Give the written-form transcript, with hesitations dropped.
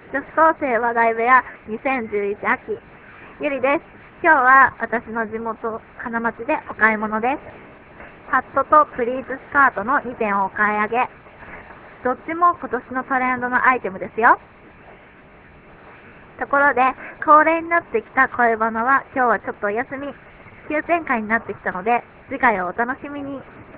女子高生話題部屋2011秋。ゆりです。今日は私の地元、金町でお買い物です。ハットとプリーツスカートの2点をお買い上げ。どっちも今年のトレンドのアイテムですよ。ところで、恒例になってきた恋バナは今日はちょっとお休み。急展開になってきたので、次回をお楽しみに。